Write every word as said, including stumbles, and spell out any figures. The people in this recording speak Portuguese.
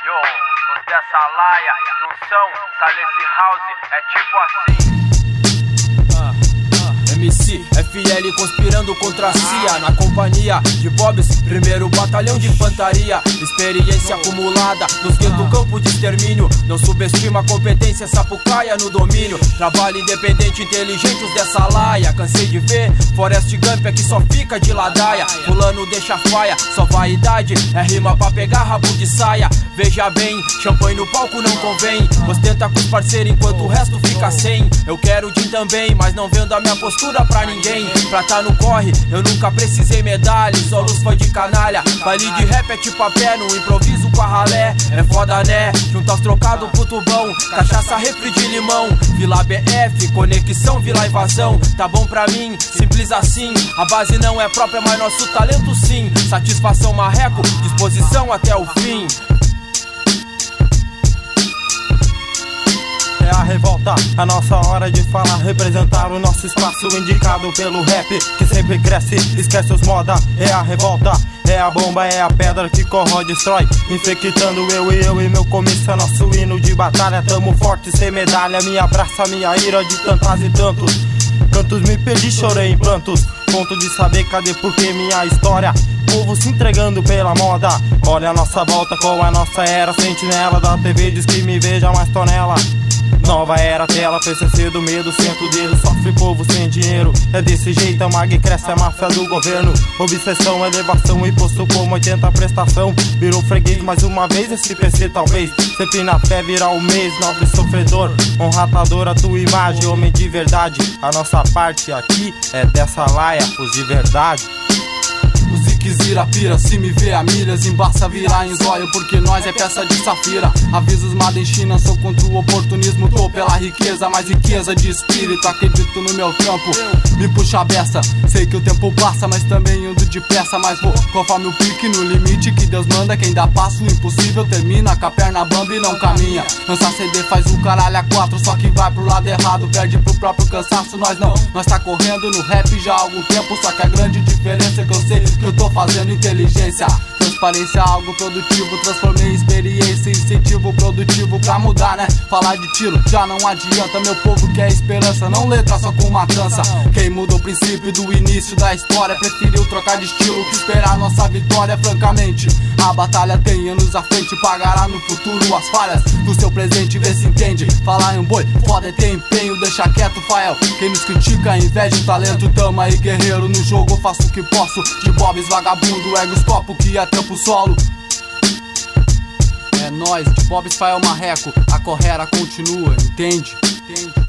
Yo, os dessa laia, junção, Salesse House, é tipo assim. M C, F L conspirando contra a C I A. Na companhia de Bobs, primeiro batalhão de infantaria. Experiência acumulada nos guetos do campo de extermínio. Não subestima a competência sapucaia no domínio. Trabalho independente, inteligente, os dessa laia. Cansei de ver Forrest Gump é que só fica de ladaia. Fulano deixa faia, só vaidade é rima pra pegar rabo de saia. Veja bem, champanhe no palco não convém. Ostenta com os parceiros enquanto o resto fica sem. Eu quero Jim também, mas não vendo a minha postura pra ninguém. Pra tá no corre, eu nunca precisei medalha. Só luz foi de canalha. Baile de rap é tipo a pé, no improviso com a ralé. É foda né, juntar os trocados pro tubão. Cachaça, refri de limão. Vila B F, conexão, Vila Invasão. Tá bom pra mim, simples assim. A base não é própria, mas nosso talento sim. Satisfação marreco, disposição até o fim. É a revolta, a nossa hora de falar. Representar o nosso espaço indicado pelo rap que sempre cresce, esquece os moda. É a revolta, é a bomba, é a pedra que corrói, destrói, infectando eu e eu e meu comício. É nosso hino de batalha, tamo forte sem medalha. Me abraça minha ira de tantas e tantos cantos, me perdi, chorei em plantos. Ponto de saber cadê porque minha história. Povo se entregando pela moda. Olha a nossa volta com a nossa era. Sentinela da T V diz que me veja mais tonela. Nova era tela, P C C do medo, senta o dedo, sofre povo sem dinheiro. É desse jeito, a mag cresce, a máfia do governo. Obsessão, elevação, imposto como oitenta prestação. Virou freguês mais uma vez, esse P C talvez. Sempre na fé virar o mês, nobre sofredor. Honratador a tua imagem, homem de verdade. A nossa parte aqui é dessa laia, os de verdade. Os Iques Irapira, se me vê a milhas, embaça virar em zóio, porque nós é peça de safira. Avisos Made in China, sou contra o oportunismo, tô pela riqueza, mas riqueza de espírito, acredito no meu trampo. Me puxa a beça, sei que o tempo passa, mas também ando depressa. Mas vou conforme o pique, no limite que Deus manda. Quem dá passo, o impossível termina, com a perna bamba e não caminha. Lança C D faz o caralho a quatro, só que vai pro lado errado, perde pro próprio cansaço. Nós não, nós tá correndo no rap já há algum tempo, só que a grande diferença é que eu sei que eu tô fazendo inteligência. Transparência, algo produtivo, transformei em experiência, incentivo produtivo pra mudar, né? Falar de tiro já não adianta, meu povo quer esperança, não letra só com matança. Quem mudou o princípio do início da história preferiu trocar de estilo que esperar nossa vitória. Francamente, a batalha tem anos à frente, pagará no futuro as falhas do seu presente, vê se entende. Falar em um boi, foda é ter empenho, deixa quieto, Fael. Quem nos critica, inveja o talento, tamo aí guerreiro no jogo, eu faço o que posso. De Bobs, vagabundo, egos, copo que é trampo solo. É nóis, de Bobs, Fael, Marreco, a correra continua, entende? Entende?